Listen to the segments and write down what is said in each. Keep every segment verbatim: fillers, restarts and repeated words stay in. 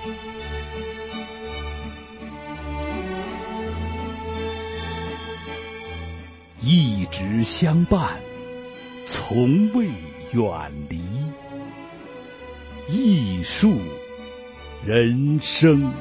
一直相伴，从未远离。艺术人生。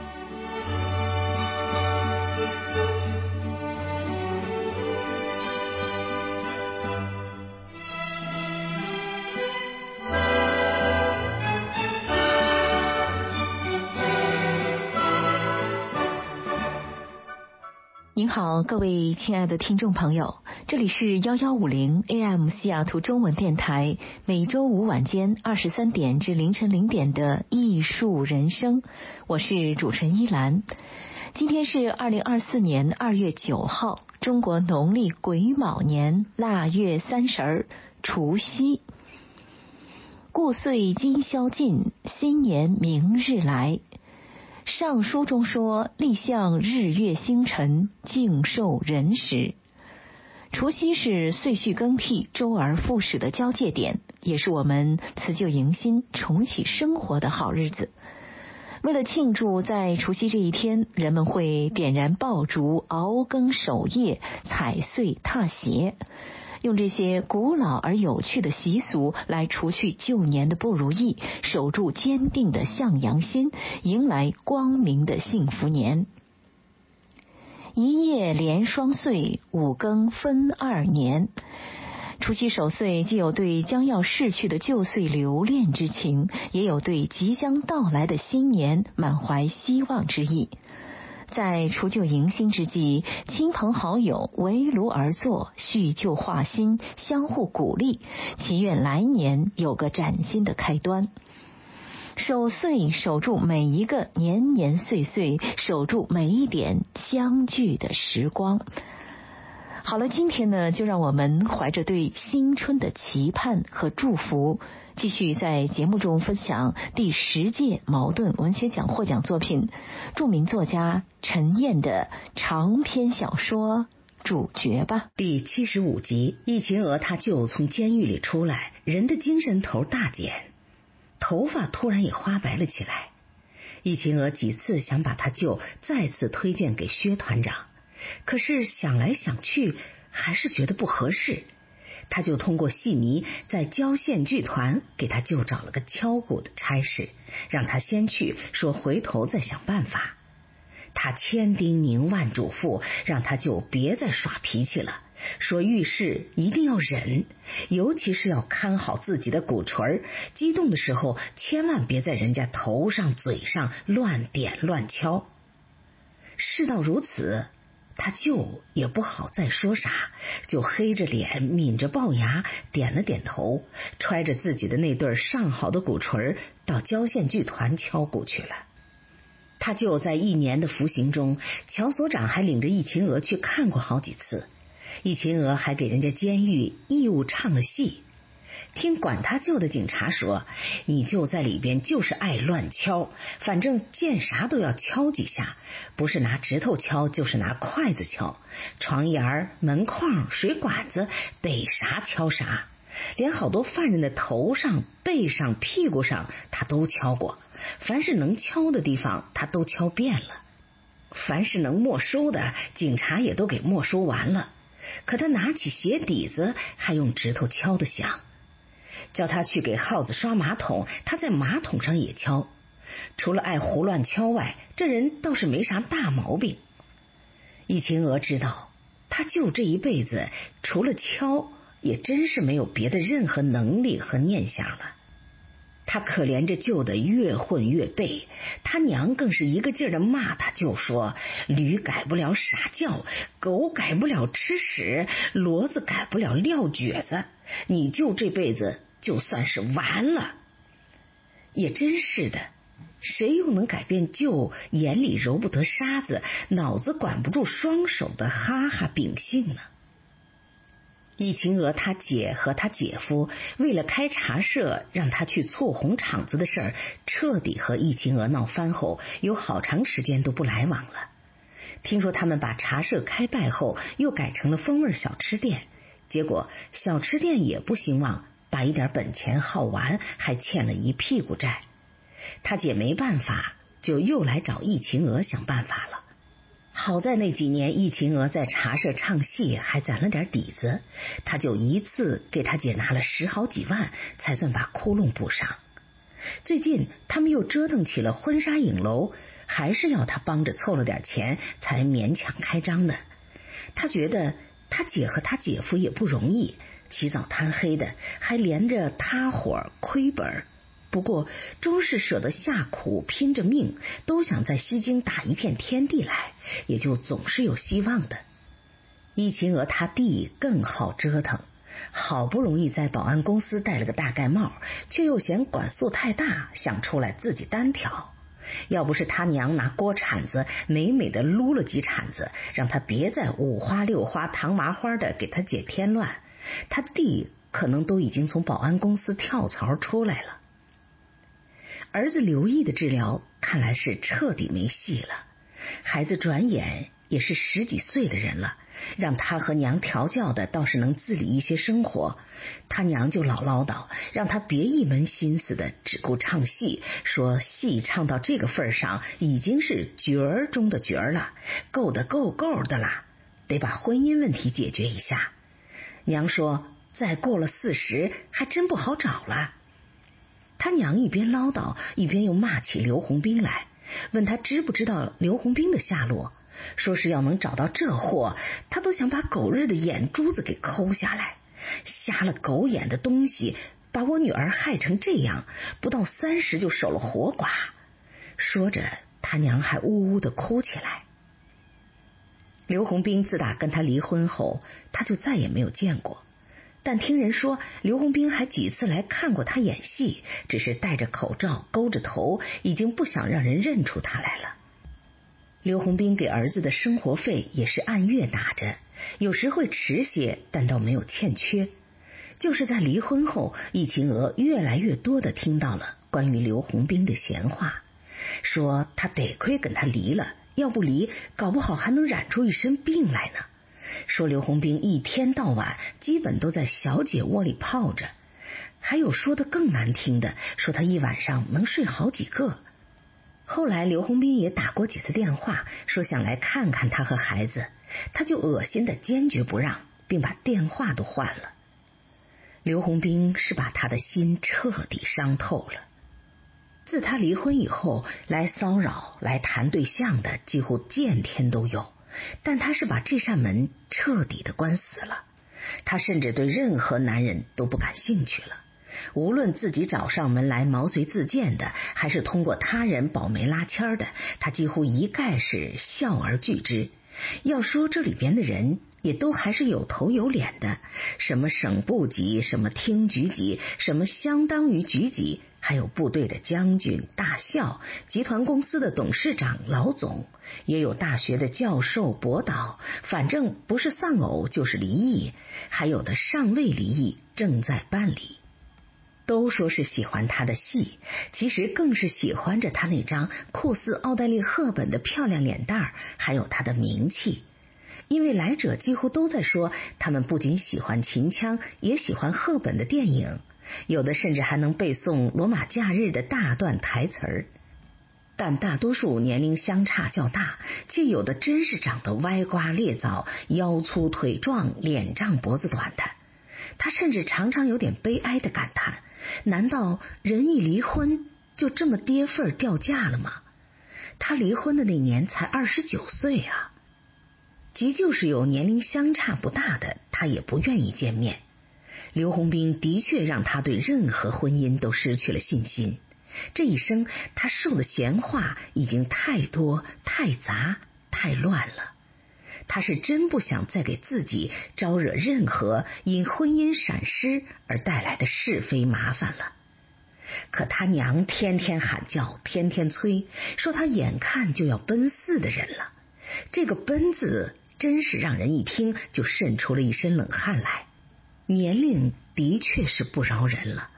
您好，各位亲爱的听众朋友，这里是幺幺五零 A M 西雅图中文电台，每周五晚间二十三点至凌晨零点的艺术人生，我是主持人依兰。今天是二零二四年二月九号，中国农历癸卯年腊月三十儿，除夕。故岁今宵尽，新年明日来。上书中说，立向日月星辰，敬受人时。除夕是岁序更替、周而复始的交界点，也是我们辞旧迎新、重启生活的好日子。为了庆祝在除夕这一天，人们会点燃爆竹、熬更守夜、踩碎踏鞋，用这些古老而有趣的习俗来除去旧年的不如意，守住坚定的向阳心，迎来光明的幸福年。一夜连双岁，五更分二年。除夕守岁既有对将要逝去的旧岁留恋之情，也有对即将到来的新年满怀希望之意。在除旧迎新之际，亲朋好友围炉而坐，叙旧话新，相互鼓励，祈愿来年有个崭新的开端。守岁守住每一个年年岁岁，守住每一点相聚的时光。好了，今天呢，就让我们怀着对新春的期盼和祝福，继续在节目中分享第十届茅盾文学奖获奖作品，著名作家陈燕的长篇小说《主角》吧。 第七十五集，易秦娥她舅从监狱里出来，人的精神头大减，头发突然也花白了起来。易秦娥几次想把他舅再次推荐给薛团长，可是想来想去还是觉得不合适，他就通过戏迷在郊县剧团给他舅找了个敲鼓的差事，让他先去，说回头再想办法。他千叮咛万嘱咐，让他舅别再耍脾气了，说遇事一定要忍，尤其是要看好自己的鼓槌，激动的时候千万别在人家头上嘴上乱点乱敲。事到如此，他舅也不好再说啥，就黑着脸抿着龅牙点了点头，揣着自己的那对上好的鼓槌到郊县剧团敲鼓去了。他舅在一年的服刑中，乔所长还领着易秦娥去看过好几次，易秦娥还给人家监狱义务唱了戏。听管他舅的警察说，你舅在里边就是爱乱敲，反正见啥都要敲几下，不是拿指头敲就是拿筷子敲，床沿、门框、水管子逮啥敲啥，连好多犯人的头上、背上、屁股上他都敲过，凡是能敲的地方他都敲遍了，凡是能没收的警察也都给没收完了，可他拿起鞋底子还用指头敲得响。叫他去给耗子刷马桶，他在马桶上也敲。除了爱胡乱敲外，这人倒是没啥大毛病。易秦娥知道，他舅这一辈子除了敲，也真是没有别的任何能力和念想了。他可怜着舅的越混越背，他娘更是一个劲儿的骂他舅说，驴改不了傻叫，狗改不了吃屎，骡子改不了撂蹶子，你舅这辈子就算是完了。也真是的，谁又能改变舅眼里揉不得沙子，脑子管不住双手的哈哈秉性呢？易秦娥他姐和他姐夫为了开茶社让他去促红场子的事儿，彻底和易秦娥闹翻后，有好长时间都不来往了。听说他们把茶社开败后，又改成了风味小吃店，结果小吃店也不兴旺，把一点本钱耗完，还欠了一屁股债。他姐没办法， 就又来找易秦娥想办法了。好在那几年易秦娥在茶社唱戏还攒了点底子，他就一次给他姐拿了十好几万，才算把窟窿补上。最近他们又折腾起了婚纱影楼，还是要他帮着凑了点钱才勉强开张的。他觉得他姐和他姐夫也不容易，起早贪黑的，还连着他伙亏本，不过终是舍得下苦拼着命，都想在西京打一片天地来，也就总是有希望的。易秦娥他弟更好折腾，好不容易在保安公司戴了个大盖帽，却又嫌管束太大，想出来自己单挑。要不是他娘拿锅铲子美美的撸了几铲子，让他别再五花六花糖麻花的给他姐添乱，他弟可能都已经从保安公司跳槽出来了。儿子刘毅的治疗看来是彻底没戏了，孩子转眼也是十几岁的人了，让他和娘调教的倒是能自理一些生活，他娘就老唠叨，让他别一门心思的只顾唱戏，说戏唱到这个份上已经是角儿中的角儿了，够的够够的啦，得把婚姻问题解决一下。娘说再过了四十还真不好找了。他娘一边唠叨，一边又骂起刘洪兵来，问他知不知道刘洪兵的下落，说是要能找到这货，他都想把狗日的眼珠子给抠下来。瞎了狗眼的东西，把我女儿害成这样，不到三十就守了活寡。说着他娘还呜呜的哭起来。刘洪兵自打跟他离婚后，他就再也没有见过，但听人说刘洪兵还几次来看过他演戏，只是戴着口罩勾着头，已经不想让人认出他来了。刘洪兵给儿子的生活费也是按月打着，有时会迟些，但倒没有欠缺。就是在离婚后，易秦娥越来越多的听到了关于刘洪兵的闲话，说他得亏跟他离了，要不离搞不好还能染出一身病来呢。说刘洪兵一天到晚基本都在小姐窝里泡着，还有说的更难听的，说他一晚上能睡好几个。后来刘洪兵也打过几次电话，说想来看看他和孩子，他就恶心的坚决不让，并把电话都换了。刘洪兵是把他的心彻底伤透了。自他离婚以后，来骚扰来谈对象的几乎见天都有，但他是把这扇门彻底的关死了。他甚至对任何男人都不感兴趣了，无论自己找上门来毛遂自荐的，还是通过他人保媒拉纤的，他几乎一概是笑而拒之。要说这里边的人也都还是有头有脸的，什么省部级，什么厅局级，什么相当于局级，还有部队的将军、大校，集团公司的董事长、老总，也有大学的教授、博导，反正不是丧偶就是离异，还有的尚未离异，正在办理。都说是喜欢他的戏，其实更是喜欢着他那张酷似奥黛丽·赫本的漂亮脸蛋儿，还有他的名气。因为来者几乎都在说，他们不仅喜欢秦腔，也喜欢赫本的电影，有的甚至还能背诵《罗马假日》的大段台词儿。但大多数年龄相差较大，且有的真是长得歪瓜裂枣，腰粗腿壮，脸胀脖子短的。他甚至常常有点悲哀的感叹，难道人一离婚就这么跌份掉价了吗？他离婚的那年才二十九岁啊！即就是有年龄相差不大的，他也不愿意见面。刘洪兵的确让他对任何婚姻都失去了信心。这一生他受的闲话已经太多、太杂、太乱了。他是真不想再给自己招惹任何因婚姻闪失而带来的是非麻烦了。可他娘天天喊叫，天天催，说他眼看就要奔四的人了。这个奔字真是让人一听就渗出了一身冷汗来，年龄的确是不饶人了。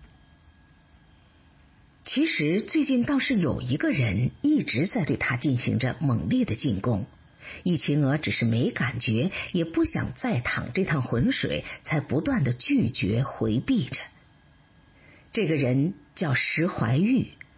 其实最近倒是有一个人一直在对他进行着猛烈的进攻，易秦娥只是没感觉，也不想再淌这趟浑水，才不断的拒绝回避着。这个人叫石怀玉，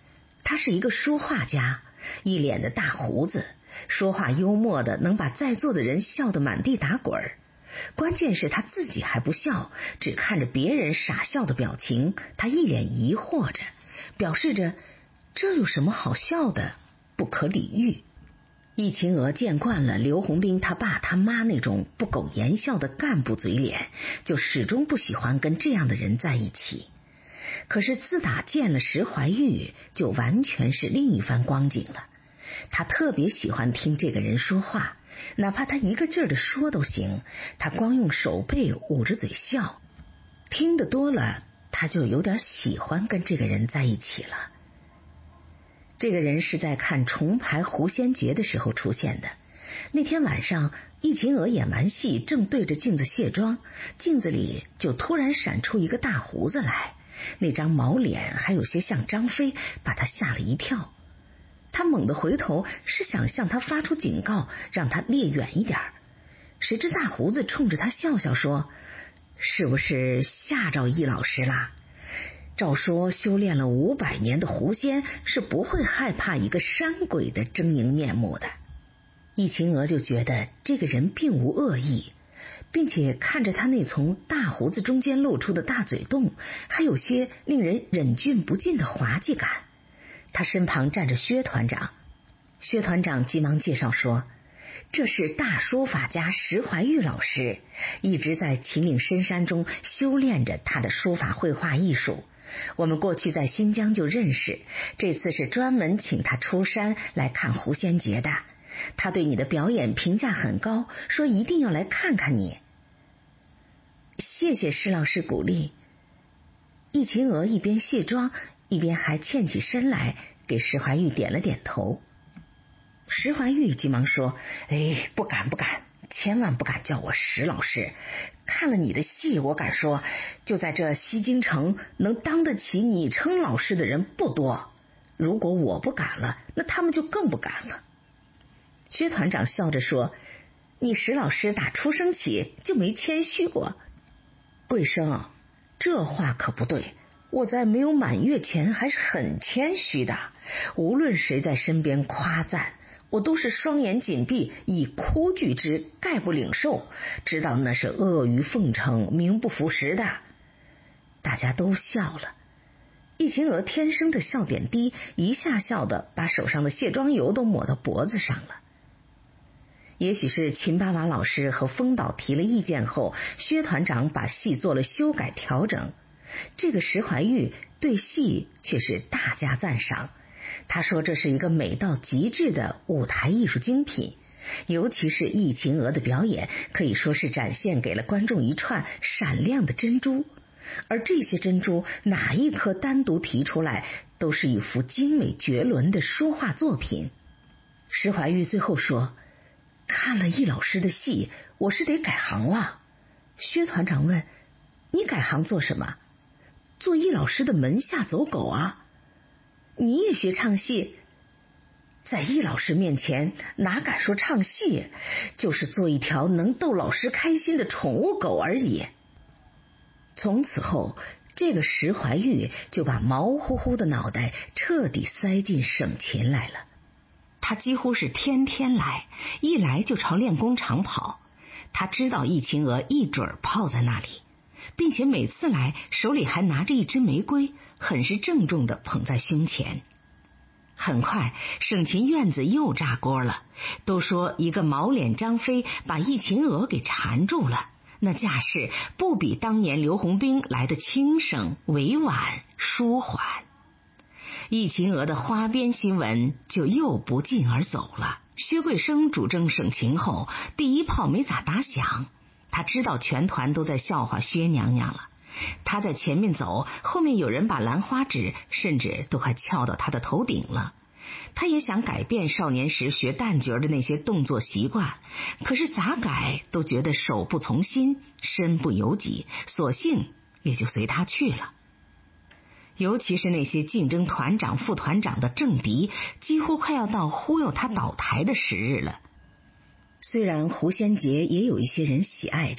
他是一个书画家，一脸的大胡子，说话幽默的能把在座的人笑得满地打滚儿。关键是他自己还不笑，只看着别人傻笑的表情，他一脸疑惑着，表示着这有什么好笑的，不可理喻。易秦娥见惯了刘洪斌他爸他妈那种不苟言笑的干部嘴脸，就始终不喜欢跟这样的人在一起。可是自打见了石怀玉，就完全是另一番光景了。他特别喜欢听这个人说话，哪怕他一个劲儿的说都行，他光用手背捂着嘴笑。听得多了，他就有点喜欢跟这个人在一起了。这个人是在看重排狐仙节的时候出现的。那天晚上，易秦娥演完戏，正对着镜子卸妆，镜子里就突然闪出一个大胡子来，那张毛脸还有些像张飞，把他吓了一跳。他猛地回头，是想向他发出警告，让他离远一点。谁知大胡子冲着他笑笑说：“是不是吓着易老师啦？照说修炼了五百年的狐仙是不会害怕一个山鬼的狰狞面目的。”易秦娥就觉得这个人并无恶意，并且看着他那从大胡子中间露出的大嘴洞，还有些令人忍俊不禁的滑稽感。他身旁站着薛团长，薛团长急忙介绍说：“这是大书法家石怀玉老师，一直在秦岭深山中修炼着他的书法绘画艺术。我们过去在新疆就认识，这次是专门请他出山来看狐仙节的。他对你的表演评价很高，说一定要来看看你。”谢谢石老师鼓励。易秦娥一边卸妆，一边还欠起身来，给石怀玉点了点头。石怀玉急忙说：“哎，不敢不敢，千万不敢叫我石老师。看了你的戏，我敢说，就在这西京城，能当得起你称老师的人不多。如果我不敢了，那他们就更不敢了。”薛团长笑着说：“你石老师打出生起就没谦虚过。”贵生，这话可不对。我在没有满月前还是很谦虚的，无论谁在身边夸赞，我都是双眼紧闭，以哭拒之，概不领受，知道那是阿谀奉承，名不符实的。大家都笑了。易秦娥天生的笑点低，一下笑的把手上的卸妆油都抹到脖子上了。也许是秦八娃老师和风导提了意见后，薛团长把戏做了修改调整。这个石怀玉对戏却是大加赞赏，他说这是一个美到极致的舞台艺术精品，尤其是易秦娥的表演，可以说是展现给了观众一串闪亮的珍珠，而这些珍珠哪一颗单独提出来，都是一幅精美绝伦的书画作品。石怀玉最后说：“看了易老师的戏，我是得改行了。”薛团长问：“你改行做什么？”“做易老师的门下走狗啊。”“你也学唱戏？”“在易老师面前哪敢说唱戏，就是做一条能逗老师开心的宠物狗而已。”从此后，这个石怀玉就把毛乎乎的脑袋彻底塞进省勤来了。他几乎是天天来，一来就朝练功场跑。他知道易秦娥一准泡在那里，并且每次来手里还拿着一支玫瑰，很是郑重地捧在胸前。很快，省勤院子又炸锅了，都说一个毛脸张飞把易秦娥给缠住了，那架势不比当年刘洪兵来的轻省、委婉、舒缓。易秦娥的花边新闻就又不胫而走了。薛贵生主政省勤后，第一炮没咋打响，他知道全团都在笑话薛娘娘了。他在前面走，后面有人把兰花指甚至都快翘到他的头顶了。他也想改变少年时学旦角的那些动作习惯，可是咋改都觉得手不从心，身不由己，索性也就随他去了。尤其是那些竞争团长、副团长的政敌，几乎快要到忽悠他倒台的时日了。虽然狐仙节也有一些人喜爱着，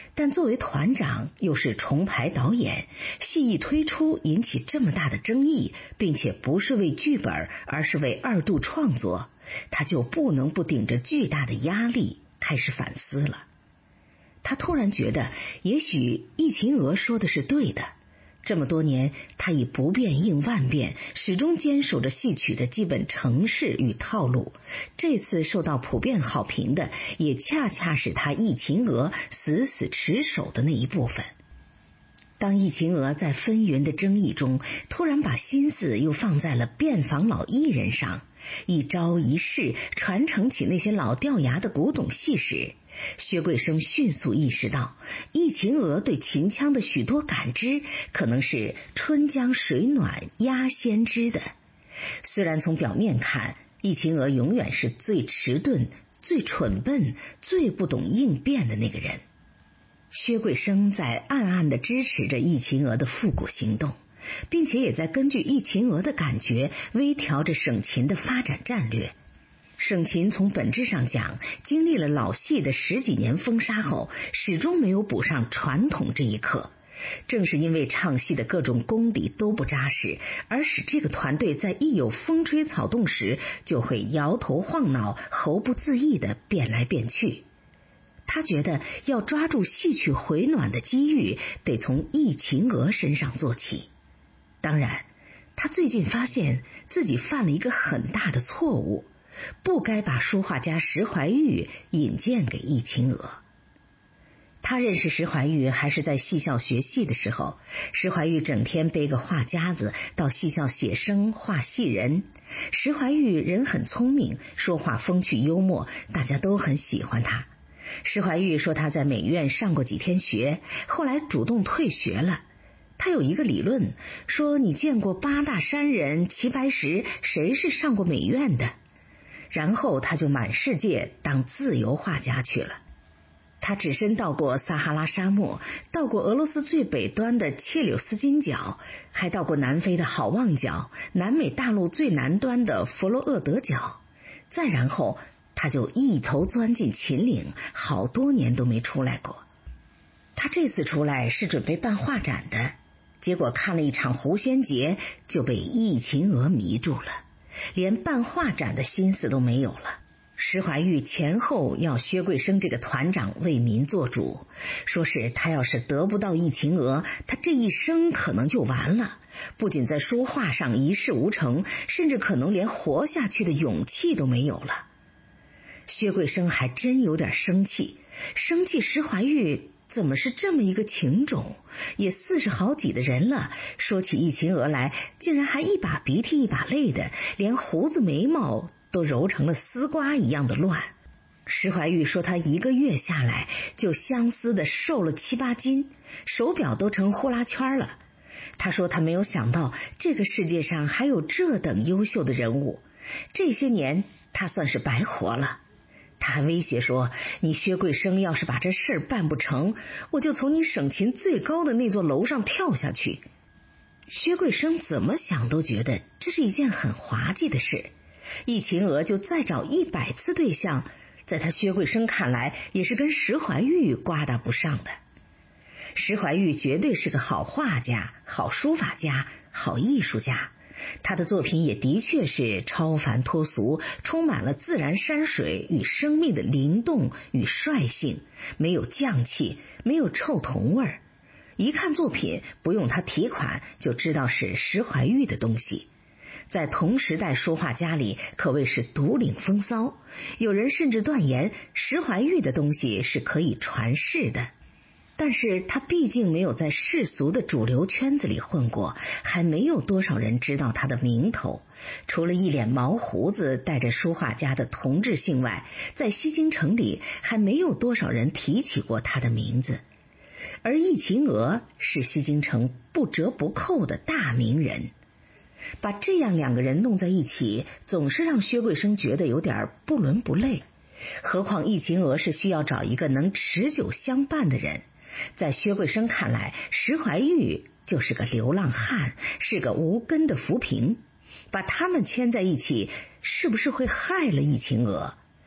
但作为团长又是重排导演，戏一推出引起这么大的争议，并且不是为剧本，而是为二度创作，他就不能不顶着巨大的压力开始反思了。他突然觉得也许易秦娥说的是对的，这么多年他以不变应万变，始终坚守着戏曲的基本程式与套路，这次受到普遍好评的也恰恰是他易秦娥死死持守的那一部分。当易秦娥在纷纭的争议中突然把心思又放在了遍访老艺人上，一招一式传承起那些老掉牙的古董戏时，薛桂生迅速意识到易秦娥对秦腔的许多感知可能是春江水暖鸭先知的。虽然从表面看，易秦娥永远是最迟钝、最蠢笨、最不懂应变的那个人。薛桂生在暗暗地支持着易秦娥的复古行动，并且也在根据易秦娥的感觉微调着省琴的发展战略。省琴从本质上讲，经历了老戏的十几年风沙后，始终没有补上传统这一课。正是因为唱戏的各种功底都不扎实，而使这个团队在一有风吹草动时就会摇头晃脑、喉不自意地变来变去。他觉得要抓住戏曲回暖的机遇，得从易秦娥身上做起。当然，他最近发现自己犯了一个很大的错误，不该把书画家石怀玉引荐给易秦娥。他认识石怀玉还是在戏校学戏的时候，石怀玉整天背个画夹子到戏校写生画戏人。石怀玉人很聪明，说话风趣幽默，大家都很喜欢他。石怀玉说他在美院上过几天学，后来主动退学了。他有一个理论，说你见过八大山人齐白石，谁是上过美院的？然后他就满世界当自由画家去了。他只身到过撒哈拉沙漠，到过俄罗斯最北端的切柳斯金角，还到过南非的好望角，南美大陆最南端的佛罗厄德角。再然后他就一头钻进秦岭，好多年都没出来过。他这次出来是准备办画展的，结果看了一场狐仙节就被易秦娥迷住了，连办画展的心思都没有了。石怀玉前后要薛桂生这个团长为民做主，说是他要是得不到易秦娥，他这一生可能就完了，不仅在说话上一事无成，甚至可能连活下去的勇气都没有了。薛桂生还真有点生气，生气石怀玉怎么是这么一个情种，也四十好几的人了，说起易秦娥来竟然还一把鼻涕一把泪的，连胡子眉毛都揉成了丝瓜一样的乱。石怀玉说他一个月下来就相思的瘦了七八斤，手表都成呼啦圈了。他说他没有想到这个世界上还有这等优秀的人物，这些年他算是白活了。他还威胁说，你薛桂生要是把这事儿办不成，我就从你省琴最高的那座楼上跳下去。薛桂生怎么想都觉得这是一件很滑稽的事，易秦娥就再找一百次对象，在他薛桂生看来也是跟石怀玉刮搭不上的。石怀玉绝对是个好画家、好书法家、好艺术家，他的作品也的确是超凡脱俗，充满了自然山水与生命的灵动与率性，没有匠气，没有臭铜味儿。一看作品，不用他提款就知道是石怀玉的东西。在同时代书画家里可谓是独领风骚，有人甚至断言石怀玉的东西是可以传世的。但是他毕竟没有在世俗的主流圈子里混过，还没有多少人知道他的名头。除了一脸毛胡子带着书画家的同质性外，在西京城里还没有多少人提起过他的名字。而易秦娥是西京城不折不扣的大名人，把这样两个人弄在一起，总是让薛桂生觉得有点不伦不类。何况易秦娥是需要找一个能持久相伴的人，在薛桂生看来，石怀玉就是个流浪汉，是个无根的浮萍，把他们牵在一起，是不是会害了易秦娥？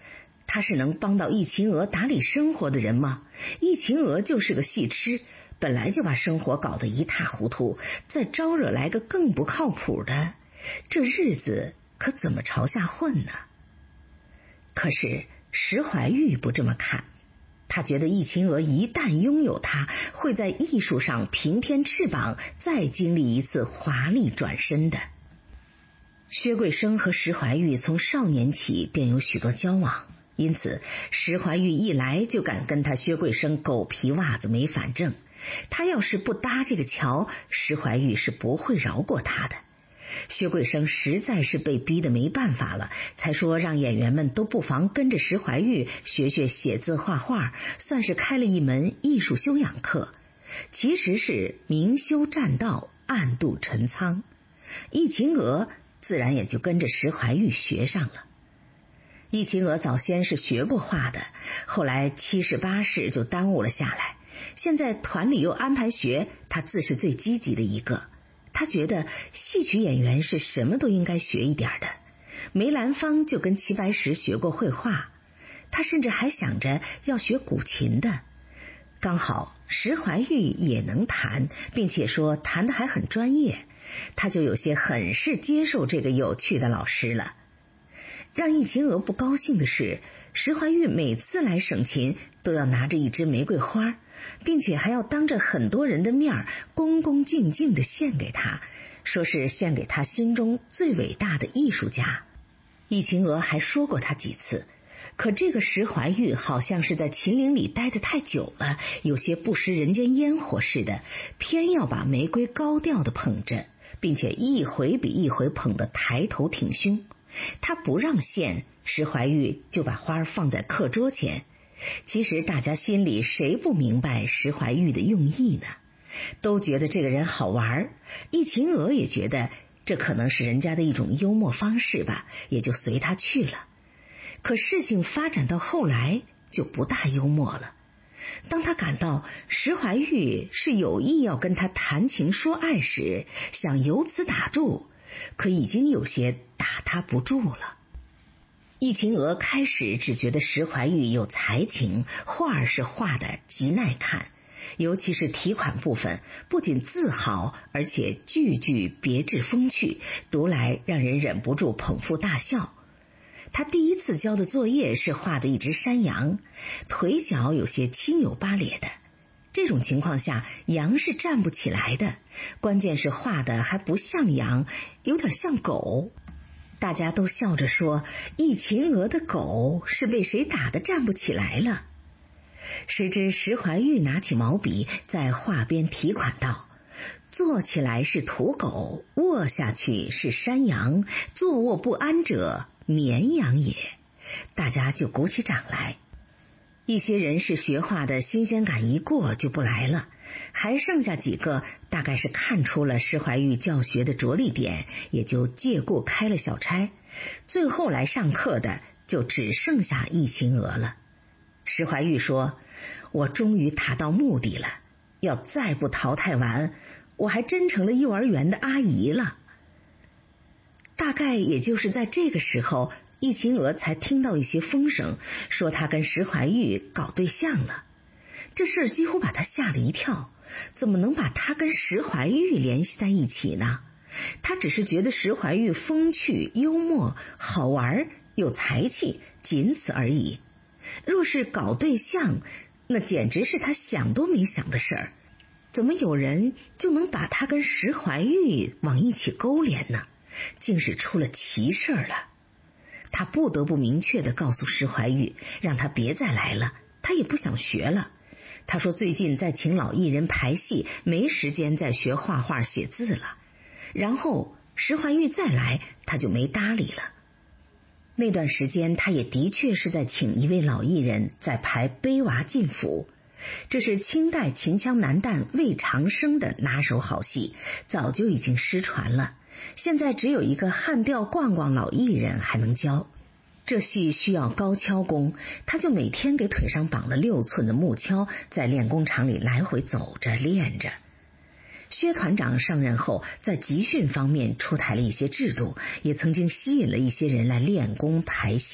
他是能帮到易秦娥打理生活的人吗？易秦娥就是个戏痴，本来就把生活搞得一塌糊涂，再招惹来个更不靠谱的，这日子可怎么朝下混呢？可是石怀玉不这么看，他觉得易秦娥一旦拥有他，会在艺术上平添翅膀，再经历一次华丽转身的。薛桂生和石怀玉从少年起便有许多交往，因此石怀玉一来就敢跟他薛桂生狗皮袜子没反正，他要是不搭这个桥，石怀玉是不会饶过他的。薛桂生实在是被逼得没办法了，才说让演员们都不妨跟着石怀玉学学写字画画，算是开了一门艺术修养课，其实是明修栈道，暗度陈仓。易秦娥自然也就跟着石怀玉学上了。易秦娥早先是学过画的，后来七试八试就耽误了下来，现在团里又安排学，她自是最积极的一个。她觉得戏曲演员是什么都应该学一点的。梅兰芳就跟齐白石学过绘画，她甚至还想着要学古琴的。刚好石怀玉也能弹，并且说弹得还很专业，他就有些很是接受这个有趣的老师了。让易秦娥不高兴的是，石怀玉每次来省琴都要拿着一支玫瑰花，并且还要当着很多人的面恭恭敬敬地献给他，说是献给他心中最伟大的艺术家。易秦娥还说过他几次，可这个石怀玉好像是在秦岭里待得太久了，有些不食人间烟火似的，偏要把玫瑰高调地捧着，并且一回比一回捧得抬头挺胸。他不让献，石怀玉就把花放在课桌前。其实大家心里谁不明白石怀玉的用意呢？都觉得这个人好玩，易秦娥也觉得这可能是人家的一种幽默方式吧，也就随他去了。可事情发展到后来就不大幽默了。当他感到石怀玉是有意要跟他谈情说爱时，想由此打住，可已经有些打他不住了。易秦娥开始只觉得石怀玉有才情，画是画的极耐看，尤其是题款部分，不仅字好，而且句句别致风趣，读来让人忍不住捧腹大笑。他第一次交的作业是画的一只山羊，腿脚有些七扭八咧的。这种情况下，羊是站不起来的，关键是画的还不像羊，有点像狗。大家都笑着说，易秦娥的狗是被谁打得站不起来了。谁知石怀玉拿起毛笔在画边题款道：坐起来是土狗，卧下去是山羊，坐卧不安者绵羊也。大家就鼓起掌来。一些人是学画的新鲜感一过就不来了，还剩下几个大概是看出了石怀玉教学的着力点，也就借故开了小差。最后来上课的就只剩下易秦娥了。石怀玉说：我终于达到目的了，要再不淘汰完，我还真成了幼儿园的阿姨了。大概也就是在这个时候，易秦娥才听到一些风声，说他跟石怀玉搞对象了。这事几乎把他吓了一跳，怎么能把他跟石怀玉联系在一起呢？他只是觉得石怀玉风趣幽默好玩有才气，仅此而已。若是搞对象，那简直是他想都没想的事儿。怎么有人就能把他跟石怀玉往一起勾连呢？竟是出了奇事了。他不得不明确地告诉石怀玉，让他别再来了，他也不想学了。他说最近在请老艺人排戏，没时间再学画画写字了。然后石怀玉再来，他就没搭理了。那段时间他也的确是在请一位老艺人在排《悲娃进府》，这是清代秦腔男旦魏长生的拿手好戏，早就已经失传了，现在只有一个汉调逛逛老艺人还能教。这戏需要高跷功，他就每天给腿上绑了六寸的木锹，在练功场里来回走着练着。薛团长上任后，在集训方面出台了一些制度，也曾经吸引了一些人来练功排戏。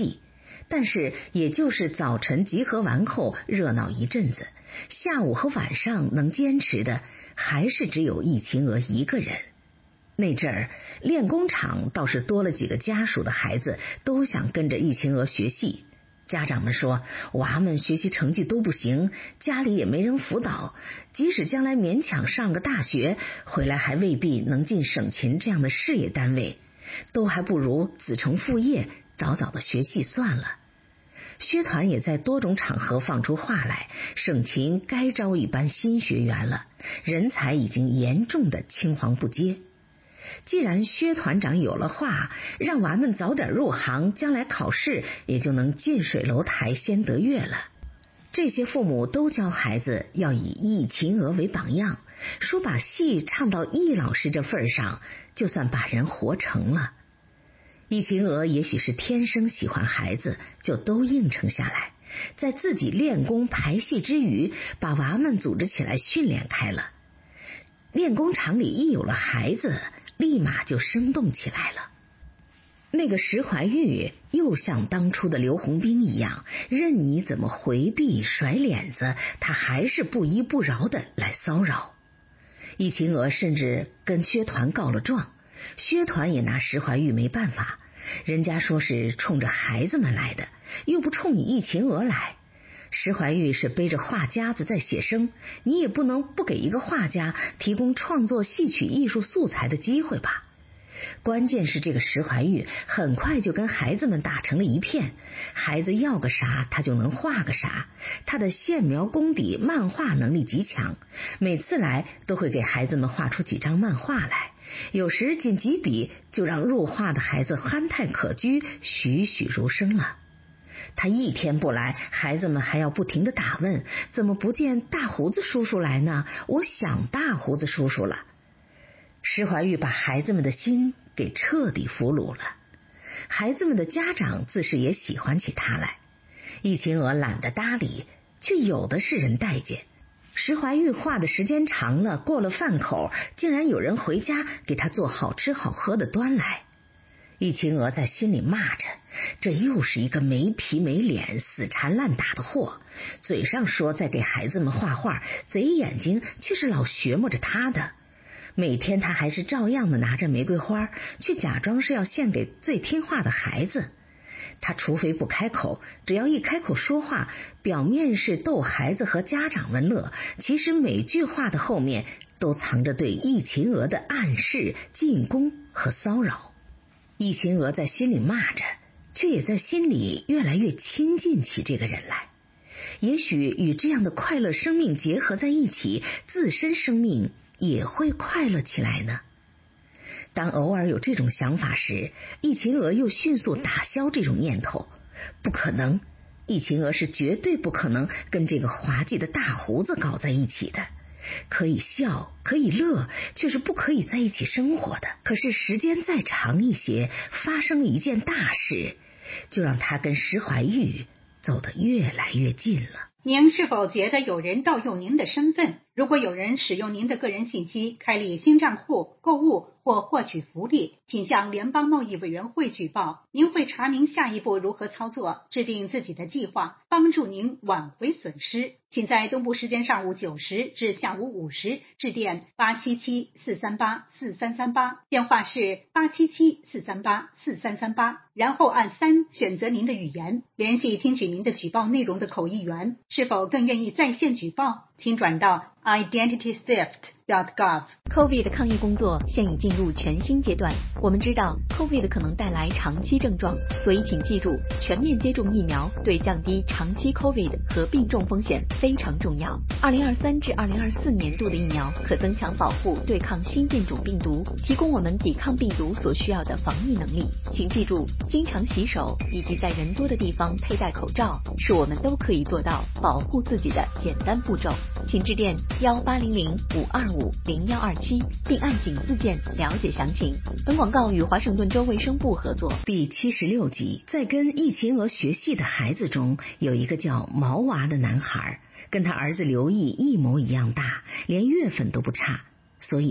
但是也就是早晨集合完后热闹一阵子，下午和晚上能坚持的还是只有易秦娥一个人。那阵儿练功场倒是多了几个家属的孩子都想跟着易秦娥学戏，家长们说娃们学习成绩都不行，家里也没人辅导，即使将来勉强上个大学，回来还未必能进省琴这样的事业单位，都还不如子承父业，早早的学戏算了。薛团也在多种场合放出话来，省琴该招一班新学员了，人才已经严重的青黄不接。既然薛团长有了话，让娃们早点入行，将来考试也就能近水楼台先得月了。这些父母都教孩子要以易秦娥为榜样，说把戏唱到易老师这份上，就算把人活成了。易秦娥也许是天生喜欢孩子，就都应承下来，在自己练功排戏之余，把娃们组织起来训练开了。练功场里一有了孩子，立马就生动起来了。那个石怀玉又像当初的刘洪兵一样，任你怎么回避甩脸子，他还是不依不饶的来骚扰。易秦娥甚至跟薛团告了状，薛团也拿石怀玉没办法，人家说是冲着孩子们来的，又不冲你易秦娥来。石怀玉是背着画夹子在写生，你也不能不给一个画家提供创作戏曲艺术素材的机会吧。关键是这个石怀玉很快就跟孩子们打成了一片，孩子要个啥他就能画个啥，他的线描功底漫画能力极强，每次来都会给孩子们画出几张漫画来，有时仅几笔就让入画的孩子酣态可掬，栩栩如生了。他一天不来，孩子们还要不停地打问，怎么不见大胡子叔叔来呢？我想大胡子叔叔了。石怀玉把孩子们的心给彻底俘虏了，孩子们的家长自是也喜欢起他来。易秦娥懒得搭理，却有的是人待见。石怀玉画的时间长了，过了饭口，竟然有人回家给他做好吃好喝的端来。易秦娥在心里骂着，这又是一个没皮没脸死缠烂打的货，嘴上说在给孩子们画画，贼眼睛却是老学摸着他的。每天他还是照样的拿着玫瑰花，却假装是要献给最听话的孩子。他除非不开口，只要一开口说话，表面是逗孩子和家长们乐，其实每句话的后面都藏着对易秦娥的暗示、进攻和骚扰。易秦娥在心里骂着，却也在心里越来越亲近起这个人来。也许与这样的快乐生命结合在一起，自身生命也会快乐起来呢。当偶尔有这种想法时，易秦娥又迅速打消这种念头。不可能，易秦娥是绝对不可能跟这个滑稽的大胡子搞在一起的。可以笑，可以乐，却是不可以在一起生活的。可是时间再长一些，发生了一件大事，就让他跟石怀玉走得越来越近了。 您是否觉得有人盗用您的身份？如果有人使用您的个人信息开立新账户、购物或获取福利，请向联邦贸易委员会举报。您会查明下一步如何操作，制定自己的计划，帮助您挽回损失。请在东部时间上午九时至下午五时致电八七七四三八四三三八，电话是八七七四三八四三三八，然后按三选择您的语言，联系听取您的举报内容的口译员。是否更愿意在线举报？请转到 identity theft dot gov。 COVID 抗疫工作现已进入全新阶段，我们知道 COVID 可能带来长期症状，所以请记住，全面接种疫苗对降低长期 COVID 和病重风险非常重要。二零二三至二零二四年度的疫苗可增强保护，对抗新变种病毒，提供我们抵抗病毒所需要的防疫能力。请记住，经常洗手以及在人多的地方佩戴口罩，是我们都可以做到保护自己的简单步骤。请致电幺八零零五二五零幺二七，并按井字键了解详情。本广告与华盛顿州卫生部合作。 第七十六集，在跟易秦娥学戏的孩子中，有一个叫毛娃的男孩，跟他儿子刘毅一模一样大，连月份都不差，所以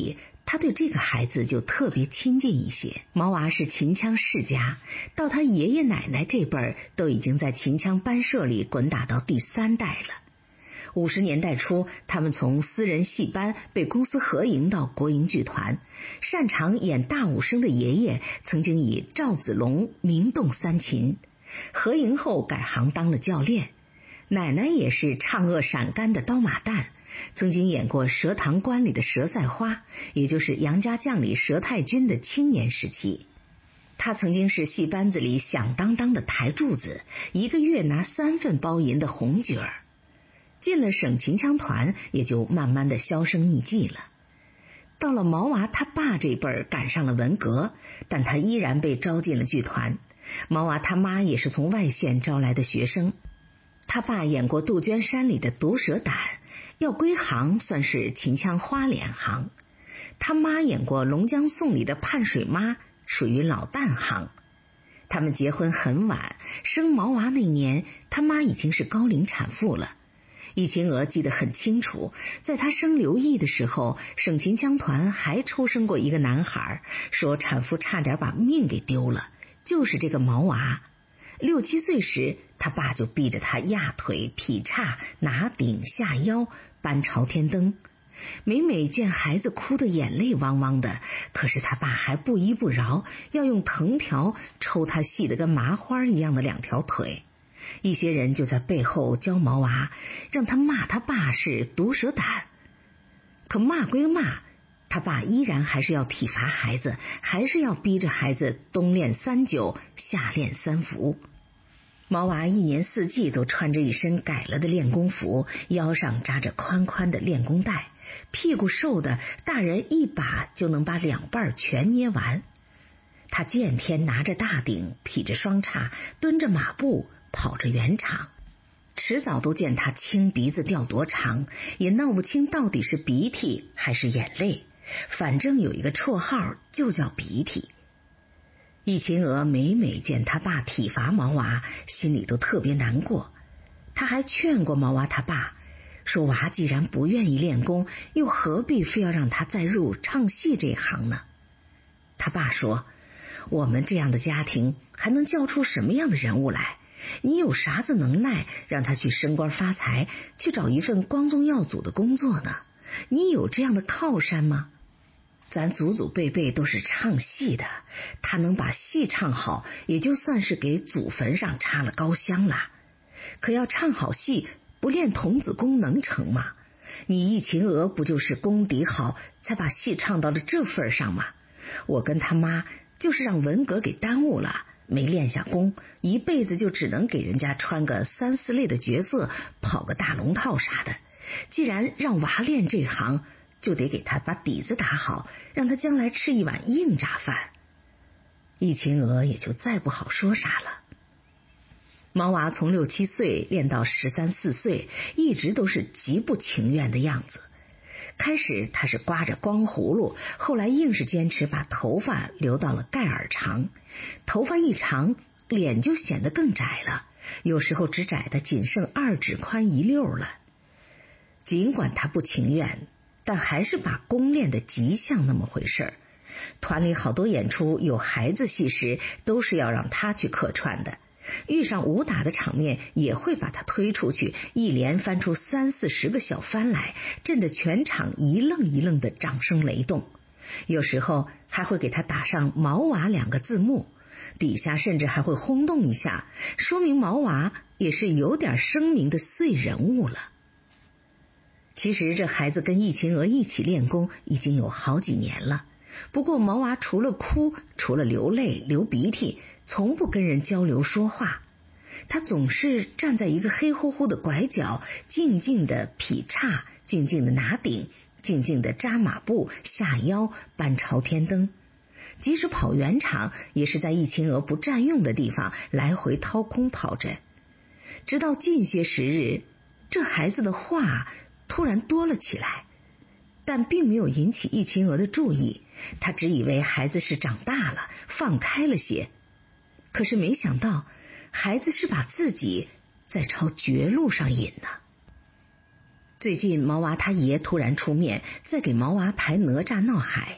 他对这个孩子就特别亲近一些。毛娃是秦腔世家，到他爷爷奶奶这辈儿都已经在秦腔班社里滚打到第三代了。五十年代初，他们从私人戏班被公司合营到国营剧团，擅长演大武生的爷爷曾经以赵子龙名动三秦，合营后改行当了教练。奶奶也是唱恶陕甘的刀马旦，曾经演过佘堂关里的佘赛花，也就是杨家将里佘太君的青年时期。他曾经是戏班子里响当当的台柱子，一个月拿三份包银的红角儿。进了省秦腔团，也就慢慢的销声匿迹了。到了毛娃他爸这辈儿赶上了文革，但他依然被招进了剧团。毛娃他妈也是从外县招来的学生。他爸演过杜鹃山里的毒蛇胆，要归行算是秦腔花脸行。他妈演过龙江颂里的盼水妈，属于老旦行。他们结婚很晚，生毛娃那年，他妈已经是高龄产妇了。易秦娥记得很清楚，在她生刘毅的时候，省秦腔团还出生过一个男孩，说产妇差点把命给丢了，就是这个毛娃。六七岁时，他爸就逼着他压腿、劈叉、拿顶、下腰、搬朝天灯。每每见孩子哭得眼泪汪汪的，可是他爸还不依不饶，要用藤条抽他细得跟麻花一样的两条腿。一些人就在背后教毛娃，让他骂他爸是毒蛇胆。可骂归骂，他爸依然还是要体罚孩子，还是要逼着孩子冬练三九，夏练三伏。毛娃一年四季都穿着一身改了的练功服，腰上扎着宽宽的练功带，屁股瘦的大人一把就能把两半全捏完。他见天拿着大顶，劈着双叉，蹲着马步，跑着圆场，迟早都见他青鼻子掉多长，也闹不清到底是鼻涕还是眼泪，反正有一个绰号就叫鼻涕。易秦娥每每见他爸体罚毛娃，心里都特别难过。他还劝过毛娃他爸，说娃既然不愿意练功，又何必非要让他再入唱戏这行呢？他爸说，我们这样的家庭还能教出什么样的人物来？你有啥子能耐让他去升官发财，去找一份光宗耀祖的工作呢？你有这样的靠山吗？咱祖祖辈辈都是唱戏的，他能把戏唱好，也就算是给祖坟上插了高香了。可要唱好戏，不练童子功能成吗？你易秦娥不就是功底好，才把戏唱到了这份上吗？我跟他妈就是让文革给耽误了，没练下功，一辈子就只能给人家穿个三四类的角色，跑个大龙套啥的。既然让娃练这行，就得给他把底子打好，让他将来吃一碗硬炸饭。易秦娥也就再不好说啥了。毛娃从六七岁练到十三四岁，一直都是极不情愿的样子。开始他是刮着光葫芦，后来硬是坚持把头发留到了盖耳长。头发一长，脸就显得更窄了，有时候只窄的仅剩二指宽一溜了。尽管他不情愿，但还是把功练得极像那么回事儿。团里好多演出有孩子戏时，都是要让他去客串的。遇上武打的场面，也会把他推出去，一连翻出三四十个小翻来，震得全场一愣一愣的掌声雷动。有时候还会给他打上毛娃两个字幕，底下甚至还会轰动一下，说明毛娃也是有点声名的碎人物了。其实这孩子跟易秦娥一起练功已经有好几年了，不过毛娃除了哭，除了流泪流鼻涕，从不跟人交流说话。他总是站在一个黑乎乎的拐角，静静的劈叉，静静的拿顶，静静的扎马步，下腰，搬朝天灯。即使跑圆场，也是在易秦娥不占用的地方来回掏空跑着。直到近些时日，这孩子的话突然多了起来，但并没有引起易秦娥的注意，他只以为孩子是长大了，放开了些。可是没想到，孩子是把自己在朝绝路上引呢。最近毛娃他爷突然出面，在给毛娃排哪吒闹海。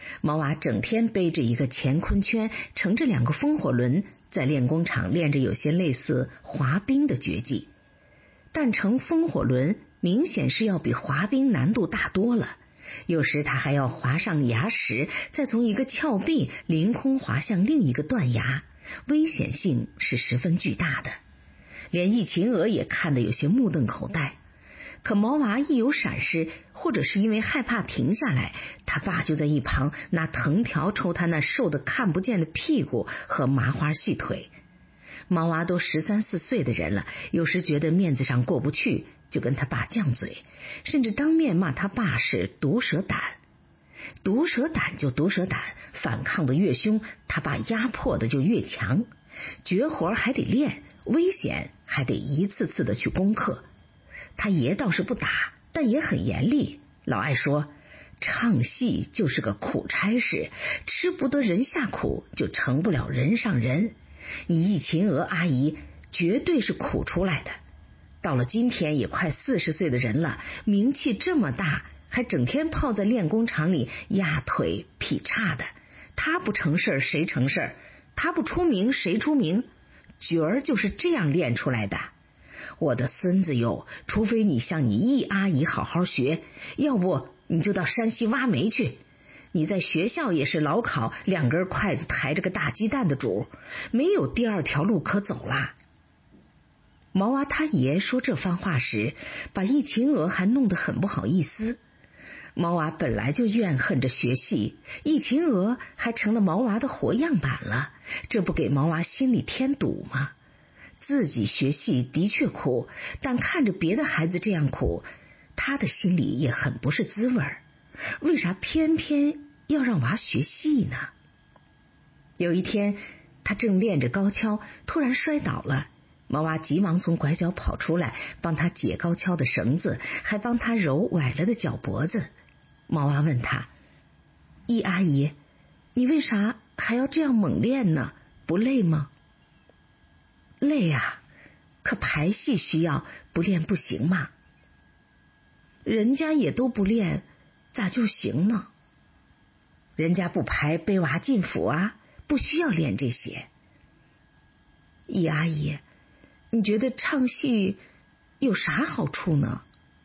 毛娃整天背着一个乾坤圈，乘着两个风火轮，在练功场练着有些类似滑冰的绝技。但乘风火轮明显是要比滑冰难度大多了，有时他还要滑上崖石，再从一个峭壁凌空滑向另一个断崖，危险性是十分巨大的。连易秦娥也看得有些目瞪口呆。可毛娃一有闪失，或者是因为害怕停下来，他爸就在一旁拿藤条抽他那瘦得看不见的屁股和麻花细腿。毛娃都十三四岁的人了，有时觉得面子上过不去，就跟他爸犟嘴，甚至当面骂他爸是毒蛇胆。毒蛇胆就毒蛇胆，反抗的越凶，他爸压迫的就越强。绝活还得练，危险还得一次次的去攻克。他爷倒是不打，但也很严厉，老爱说唱戏就是个苦差事，吃不得人下苦，就成不了人上人。你易秦娥阿姨绝对是苦出来的，到了今天也快四十岁的人了，名气这么大，还整天泡在练功场里压腿劈叉的。他不成事谁成事？他不出名谁出名？角儿就是这样练出来的。我的孙子哟，除非你向你易阿姨好好学，要不你就到山西挖煤去。你在学校也是老考两根筷子抬着个大鸡蛋的主，没有第二条路可走啦。毛娃他爷说这番话时，把易秦娥还弄得很不好意思。毛娃本来就怨恨着学戏，易秦娥还成了毛娃的活样板了，这不给毛娃心里添堵吗？自己学戏的确苦，但看着别的孩子这样苦，他的心里也很不是滋味儿。为啥偏偏要让娃学戏呢？有一天，他正练着高跷，突然摔倒了。毛娃急忙从拐角跑出来，帮他解高跷的绳子，还帮他揉崴了的脚脖子。毛娃问他：易阿姨，你为啥还要这样猛练呢？不累吗？累啊，可排戏需要，不练不行嘛。人家也都不练，咋就行呢？人家不排背娃进府啊，不需要练这些。易阿姨，你觉得唱戏有啥好处呢？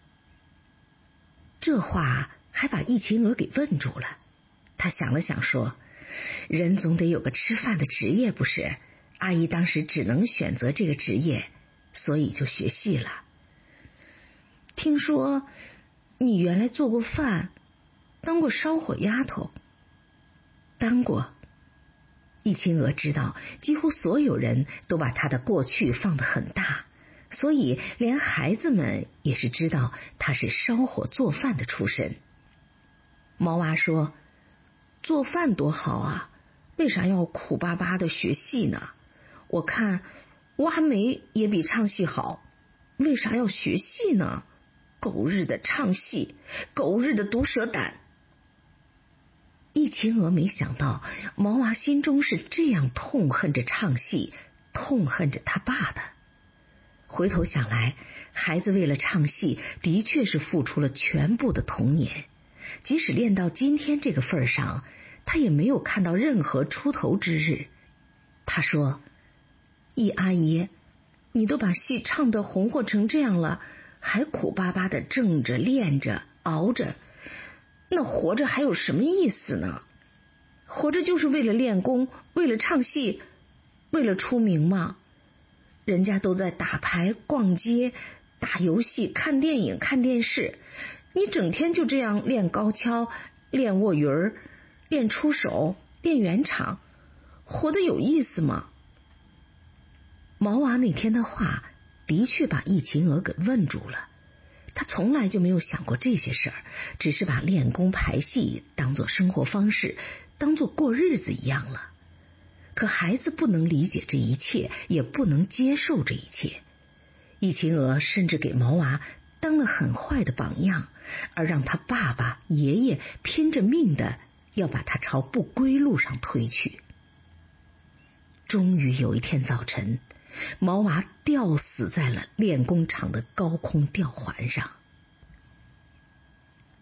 这话还把易秦娥给问住了。他想了想说，人总得有个吃饭的职业不是？阿姨当时只能选择这个职业，所以就学戏了。听说你原来做过饭，当过烧火丫头。当过。易秦娥知道几乎所有人都把她的过去放得很大，所以连孩子们也是知道她是烧火做饭的出身。毛娃说，做饭多好啊，为啥要苦巴巴的学戏呢？我看挖煤也比唱戏好，为啥要学戏呢？狗日的唱戏，狗日的毒蛇胆。易秦娥没想到毛娃心中是这样痛恨着唱戏，痛恨着他爸的。回头想来，孩子为了唱戏的确是付出了全部的童年，即使练到今天这个份上，他也没有看到任何出头之日。他说，易阿姨，你都把戏唱得红火成这样了，还苦巴巴的挣着练着熬着，那活着还有什么意思呢？活着就是为了练功，为了唱戏，为了出名吗？人家都在打牌、逛街、打游戏、看电影、看电视，你整天就这样练高跷、练卧鱼儿、练出手、练圆场，活得有意思吗？毛娃那天的话的确把易秦娥给问住了。他从来就没有想过这些事儿，只是把练功排戏当作生活方式，当作过日子一样了。可孩子不能理解这一切，也不能接受这一切。易秦娥甚至给毛娃当了很坏的榜样，而让他爸爸、爷爷拼着命的要把他朝不归路上推去。终于有一天早晨，毛娃吊死在了练功场的高空吊环上。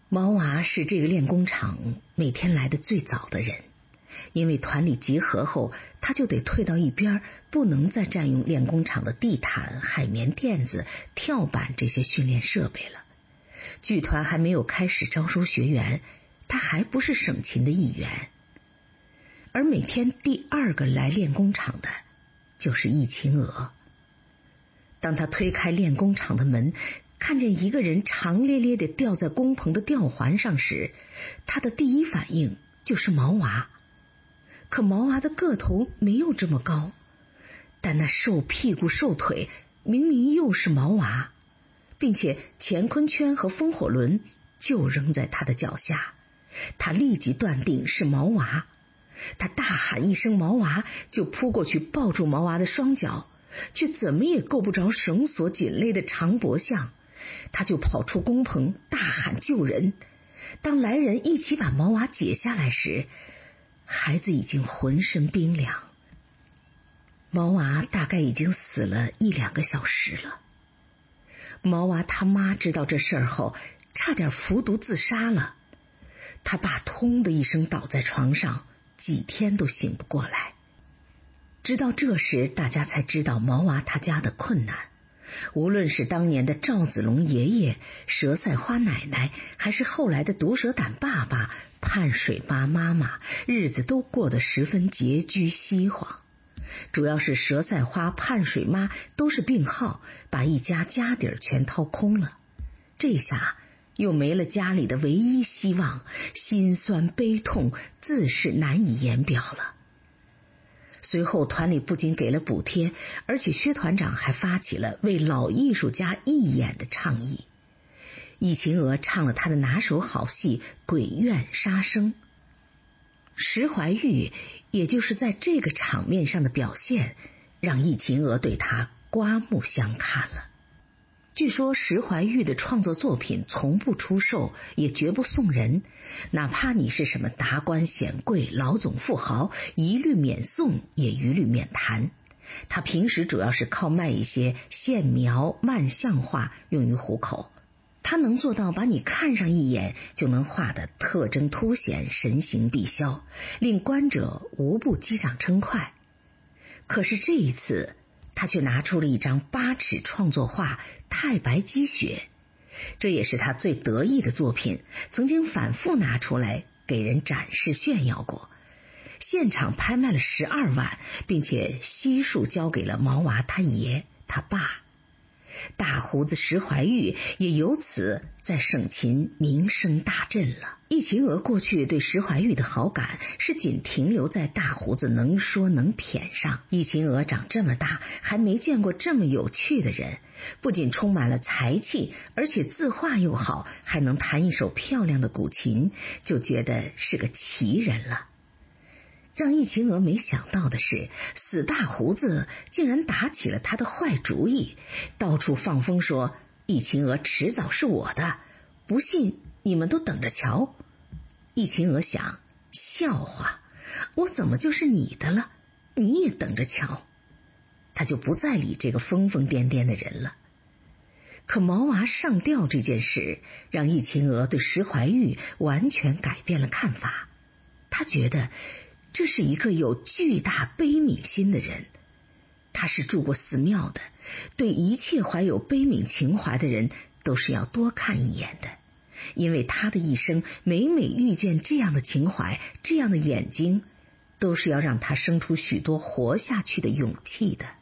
毛娃是这个练功场每天来的最早的人，因为团里集合后，他就得退到一边，不能再占用练功场的地毯、海绵垫子、跳板这些训练设备了。剧团还没有开始招收学员，他还不是省勤的一员。而每天第二个来练功场的就是易秦娥。当他推开练功场的门，看见一个人长咧咧地吊在工棚的吊环上时，他的第一反应就是毛娃。可毛娃的个头没有这么高，但那瘦屁股瘦腿明明又是毛娃，并且乾坤圈和风火轮就扔在他的脚下，他立即断定是毛娃。他大喊一声毛娃，就扑过去抱住毛娃的双脚，却怎么也够不着绳索紧勒的长脖项，他就跑出工棚大喊救人。当来人一起把毛娃解下来时，孩子已经浑身冰凉。毛娃大概已经死了一两个小时了。毛娃他妈知道这事儿后，差点服毒自杀了。他爸通的一声倒在床上，几天都醒不过来。直到这时，大家才知道毛娃他家的困难。无论是当年的赵子龙爷爷、佘赛花奶奶，还是后来的毒蛇胆爸爸、盼水妈妈妈，日子都过得十分拮据稀黄。主要是佘赛花、盼水妈都是病号，把一家家底儿全掏空了。这下又没了家里的唯一希望，心酸悲痛自是难以言表了。随后团里不仅给了补贴，而且薛团长还发起了为老艺术家义演的倡议。易秦娥唱了他的拿手好戏《鬼怨杀生》，石怀玉也就是在这个场面上的表现，让易秦娥对他刮目相看了。据说石怀玉的创作作品从不出售，也绝不送人，哪怕你是什么达官显贵、老总富豪，一律免送，也一律免谈。他平时主要是靠卖一些线描、漫像画用于糊口。他能做到把你看上一眼就能画得特征凸显、神形毕肖，令观者无不击掌称快。可是这一次他却拿出了一张八尺创作画《太白积雪》，这也是他最得意的作品，曾经反复拿出来给人展示炫耀过。现场拍卖了十二万，并且悉数交给了毛娃他爷他爸。大胡子石怀玉也由此在省勤名声大振了。易秦娥过去对石怀玉的好感是仅停留在大胡子能说能谝上。易秦娥长这么大还没见过这么有趣的人，不仅充满了才气，而且字画又好，还能弹一手漂亮的古琴，就觉得是个奇人了。让易秦娥没想到的是，死大胡子竟然打起了他的坏主意，到处放风说易秦娥迟早是我的，不信你们都等着瞧。易秦娥想，笑话，我怎么就是你的了？你也等着瞧。他就不再理这个疯疯癫癫的人了。可毛娃上吊这件事让易秦娥对石怀玉完全改变了看法。他觉得这是一个有巨大悲悯心的人，他是住过寺庙的，对一切怀有悲悯情怀的人都是要多看一眼的，因为他的一生每每遇见这样的情怀，这样的眼睛，都是要让他生出许多活下去的勇气的。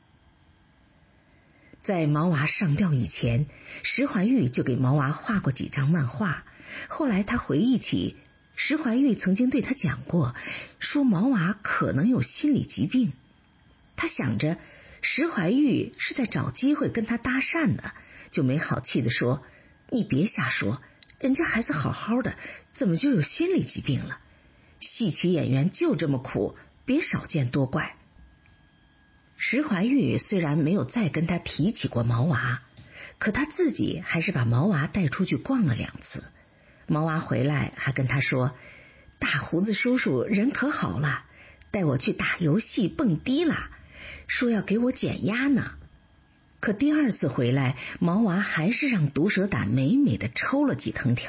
在毛娃上吊以前，石怀玉就给毛娃画过几张漫画，后来他回忆起石怀玉曾经对他讲过，说毛娃可能有心理疾病。他想着石怀玉是在找机会跟他搭讪呢，就没好气地说，你别瞎说，人家孩子好好的，怎么就有心理疾病了？戏曲演员就这么苦，别少见多怪。石怀玉虽然没有再跟他提起过毛娃，可他自己还是把毛娃带出去逛了两次。毛娃回来还跟他说，大胡子叔叔人可好了，带我去打游戏蹦迪啦，说要给我减压呢。可第二次回来，毛娃还是让毒蛇胆美美的抽了几藤条。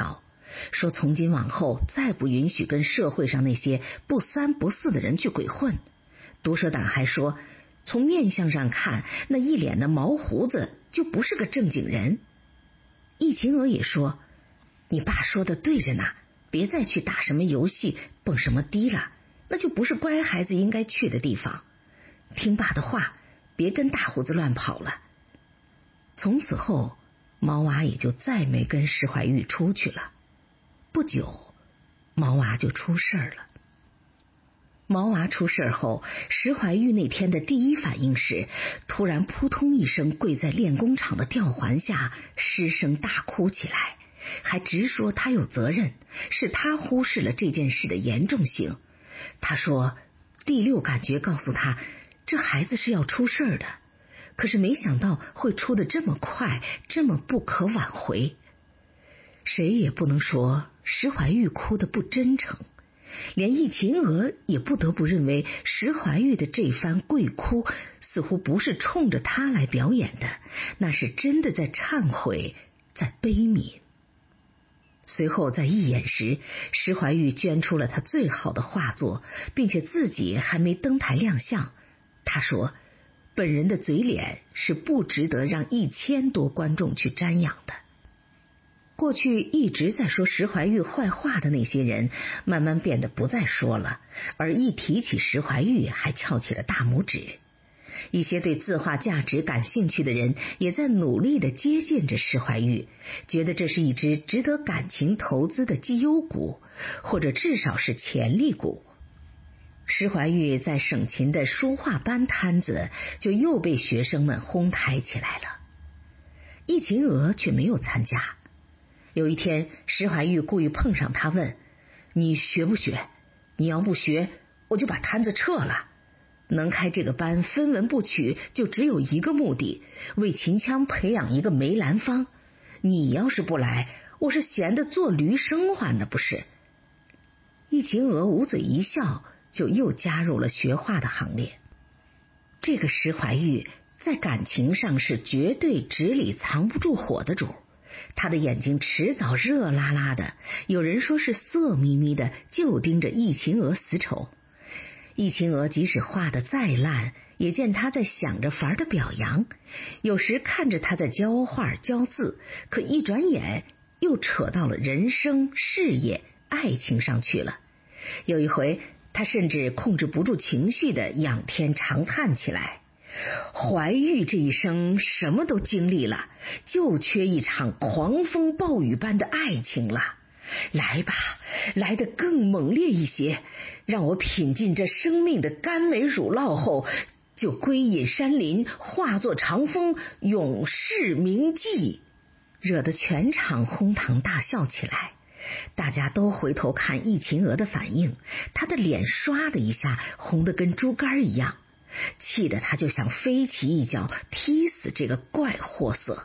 说从今往后再不允许跟社会上那些不三不四的人去鬼混。毒蛇胆还说，从面相上看，那一脸的毛胡子就不是个正经人。易秦娥也说，你爸说的对着呢，别再去打什么游戏蹦什么迪了，那就不是乖孩子应该去的地方。听爸的话，别跟大胡子乱跑了。从此后，毛娃也就再没跟石怀玉出去了。不久，毛娃就出事了。毛娃出事后，石怀玉那天的第一反应是突然扑通一声跪在炼工厂的吊环下，失声大哭起来，还直说他有责任，是他忽视了这件事的严重性。他说第六感觉告诉他，这孩子是要出事的，可是没想到会出得这么快，这么不可挽回。谁也不能说石怀玉哭得不真诚，连易秦娥也不得不认为石怀玉的这番跪哭似乎不是冲着他来表演的，那是真的在忏悔，在悲悯。随后在义演时，石怀玉捐出了他最好的画作，并且自己还没登台亮相。他说，本人的嘴脸是不值得让一千多观众去瞻仰的。过去一直在说石怀玉坏话的那些人，慢慢变得不再说了，而一提起石怀玉，还翘起了大拇指。一些对字画价值感兴趣的人，也在努力地接近着石怀玉，觉得这是一只值得感情投资的绩优股，或者至少是潜力股。石怀玉在省琴的书画班摊子就又被学生们哄抬起来了。易秦娥却没有参加。有一天，石怀玉故意碰上他，问，你学不学？你要不学，我就把摊子撤了。能开这个班分文不取，就只有一个目的，为秦腔培养一个梅兰芳。你要是不来，我是闲得做驴生还的不是。易秦娥捂嘴一笑，就又加入了学画的行列。这个石怀玉在感情上是绝对纸里藏不住火的主，他的眼睛迟早热辣辣的，有人说是色眯眯的，就盯着易秦娥死瞅。易秦娥即使画得再烂，也见他在想着法的表扬，有时看着他在教画教字，可一转眼又扯到了人生、事业、爱情上去了。有一回，他甚至控制不住情绪的仰天长叹起来，怀玉这一生什么都经历了，就缺一场狂风暴雨般的爱情了。来吧，来得更猛烈一些，让我品尽这生命的甘美乳酪后，就归隐山林，化作长风，永世铭记。惹得全场哄堂大笑起来。大家都回头看易秦娥的反应，她的脸唰的一下红得跟猪肝一样，气得她就想飞起一脚踢死这个怪货色。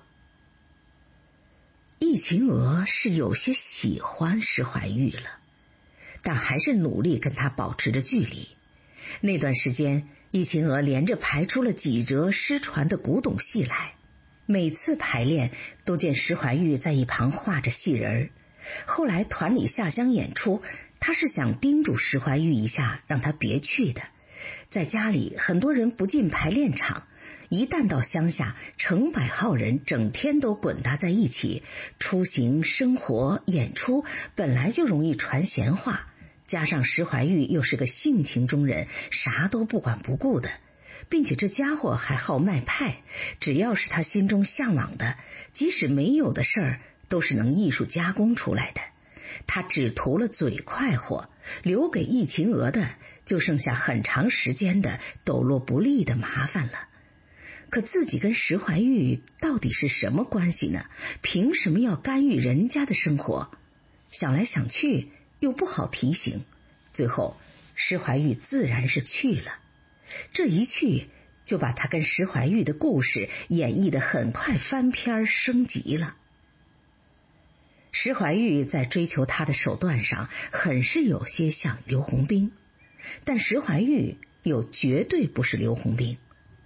易秦娥是有些喜欢石怀玉了，但还是努力跟他保持着距离。那段时间，易秦娥连着排出了几折失传的古董戏来，每次排练都见石怀玉在一旁画着戏人。后来团里下乡演出，他是想叮嘱石怀玉一下，让他别去的。在家里，很多人不进排练场，一旦到乡下，成百号人整天都滚搭在一起，出行、生活、演出本来就容易传闲话，加上石怀玉又是个性情中人，啥都不管不顾的，并且这家伙还好卖派，只要是他心中向往的，即使没有的事儿，都是能艺术加工出来的。他只图了嘴快活，留给易秦娥的就剩下很长时间的抖落不利的麻烦了。可自己跟石怀玉到底是什么关系呢？凭什么要干预人家的生活？想来想去又不好提醒，最后石怀玉自然是去了。这一去就把他跟石怀玉的故事演绎得很快翻篇升级了。石怀玉在追求他的手段上很是有些像刘洪兵，但石怀玉又绝对不是刘洪兵。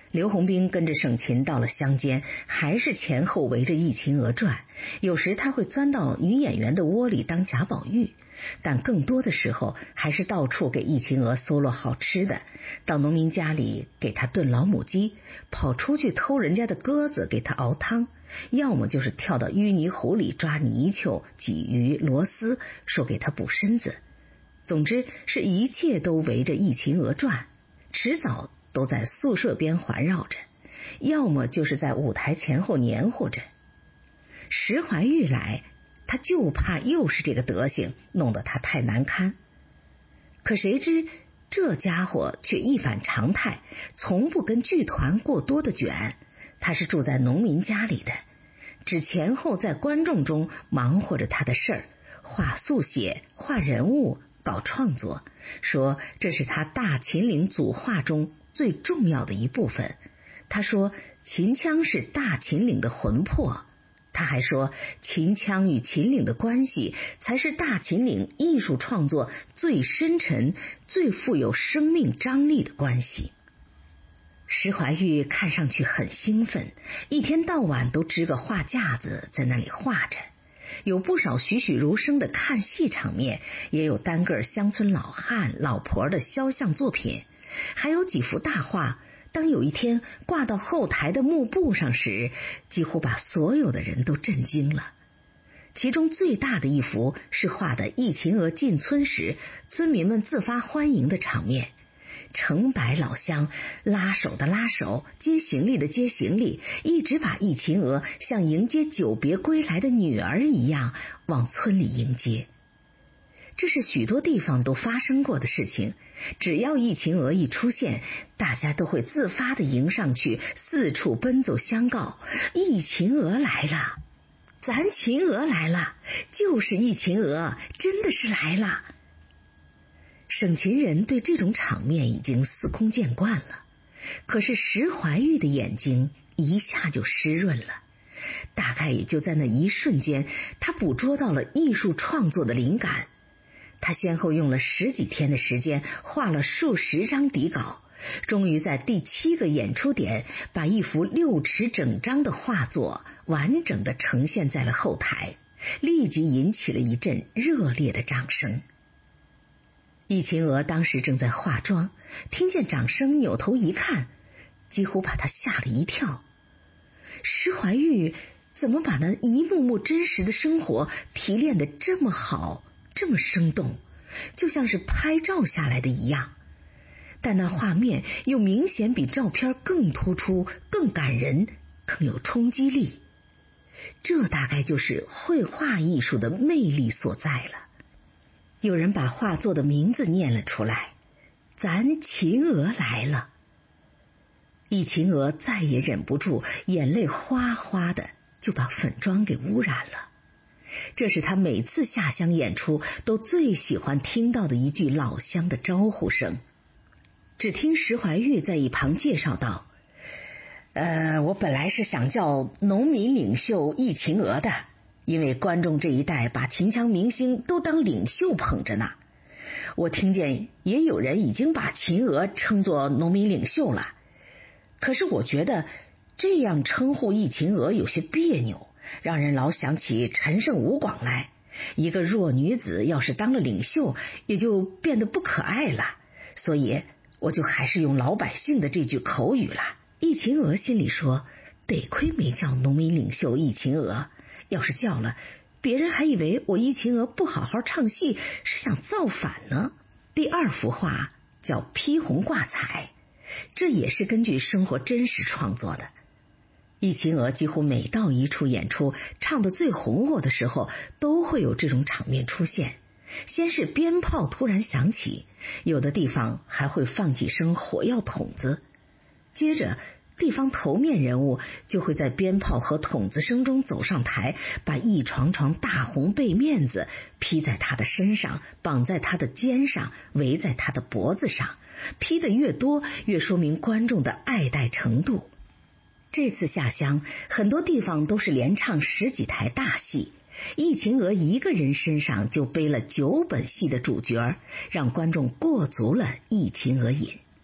刘洪兵跟着盛琴到了乡间，还是前后围着易秦娥转，有时他会钻到女演员的窝里当贾宝玉，但更多的时候还是到处给易秦娥搜罗好吃的，到农民家里给他炖老母鸡，跑出去偷人家的鸽子给他熬汤，要么就是跳到淤泥湖里抓泥鳅、鲫鱼、螺丝，说给他补身子。总之是一切都围着易秦娥转，迟早都在宿舍边环绕着，要么就是在舞台前后黏糊着。石怀玉来，他就怕又是这个德行，弄得他太难堪。可谁知这家伙却一反常态，从不跟剧团过多的卷。他是住在农民家里的，只前后在观众中忙活着他的事儿，画速写、画人物、搞创作，说这是他大秦岭组画中最重要的一部分。他说秦腔是大秦岭的魂魄，他还说秦腔与秦岭的关系才是大秦岭艺术创作最深沉、最富有生命张力的关系。石怀玉看上去很兴奋，一天到晚都支个画架子在那里画着，有不少栩栩如生的看戏场面，也有单个乡村老汉老婆的肖像作品，还有几幅大画，当有一天挂到后台的幕布上时，几乎把所有的人都震惊了。其中最大的一幅是画的易秦娥进村时村民们自发欢迎的场面，成百老乡拉手的拉手，接行李的接行李，一直把易秦娥像迎接久别归来的女儿一样往村里迎接。这是许多地方都发生过的事情，只要易秦娥一出现，大家都会自发地迎上去，四处奔走相告：易秦娥来了，咱秦娥来了，就是易秦娥，真的是来了。省秦人对这种场面已经司空见惯了，可是石怀玉的眼睛一下就湿润了。大概也就在那一瞬间，他捕捉到了艺术创作的灵感。他先后用了十几天的时间，画了数十张底稿，终于在第七个演出点，把一幅六尺整张的画作完整的呈现在了后台，立即引起了一阵热烈的掌声。易秦娥当时正在化妆，听见掌声，扭头一看，几乎把她吓了一跳。石怀玉怎么把那一幕幕真实的生活提炼得这么好，这么生动，就像是拍照下来的一样，但那画面又明显比照片更突出、更感人、更有冲击力。这大概就是绘画艺术的魅力所在了。有人把画作的名字念了出来：咱秦娥来了。易秦娥再也忍不住，眼泪哗哗的就把粉妆给污染了。这是他每次下乡演出都最喜欢听到的一句老乡的招呼声。只听石怀玉在一旁介绍道：呃，我本来是想叫农民领袖易秦娥的，因为观众这一代把秦腔明星都当领袖捧着呢。我听见也有人已经把秦娥称作农民领袖了，可是我觉得这样称呼易秦娥有些别扭，让人老想起陈胜吴广来。一个弱女子要是当了领袖，也就变得不可爱了，所以我就还是用老百姓的这句口语了。易秦娥心里说，得亏没叫农民领袖易秦娥，要是叫了，别人还以为我易秦娥不好好唱戏是想造反呢。第二幅画叫披红挂彩，这也是根据生活真实创作的。易秦娥几乎每到一处演出，唱得最红火的时候，都会有这种场面出现。先是鞭炮突然响起，有的地方还会放几声火药筒子，接着地方头面人物就会在鞭炮和筒子声中走上台，把一床床大红被面子披在他的身上，绑在他的肩上，围在他的脖子上，披得越多，越说明观众的爱戴程度。这次下乡，很多地方都是连唱十几台大戏，易秦娥一个人身上就背了九本戏的主角，让观众过足了易秦娥瘾。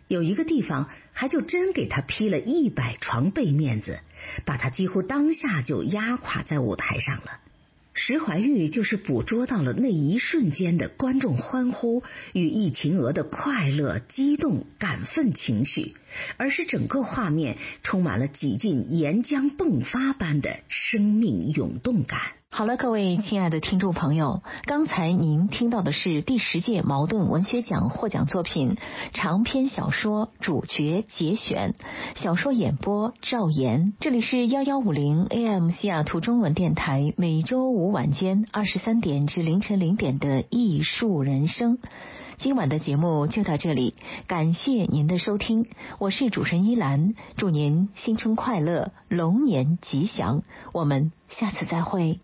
有一个地方还就真给他劈了一百床背面子，把他几乎当下就压垮在舞台上了。石怀玉就是捕捉到了那一瞬间的观众欢呼与易秦娥的快乐、激动、感奋情绪，而是整个画面充满了几近岩浆迸发般的生命涌动感。 好了，各位亲爱的听众朋友，刚才您听到的是第十届茅盾文学奖获奖作品长篇小说主角节选，小说演播赵岩。这里是一一五零 A M 西雅图中文电台，每周五晚间二十三点至凌晨零点的艺术人生。今晚的节目就到这里，感谢您的收听，我是主持人依兰，祝您新春快乐，龙年吉祥，我们下次再会。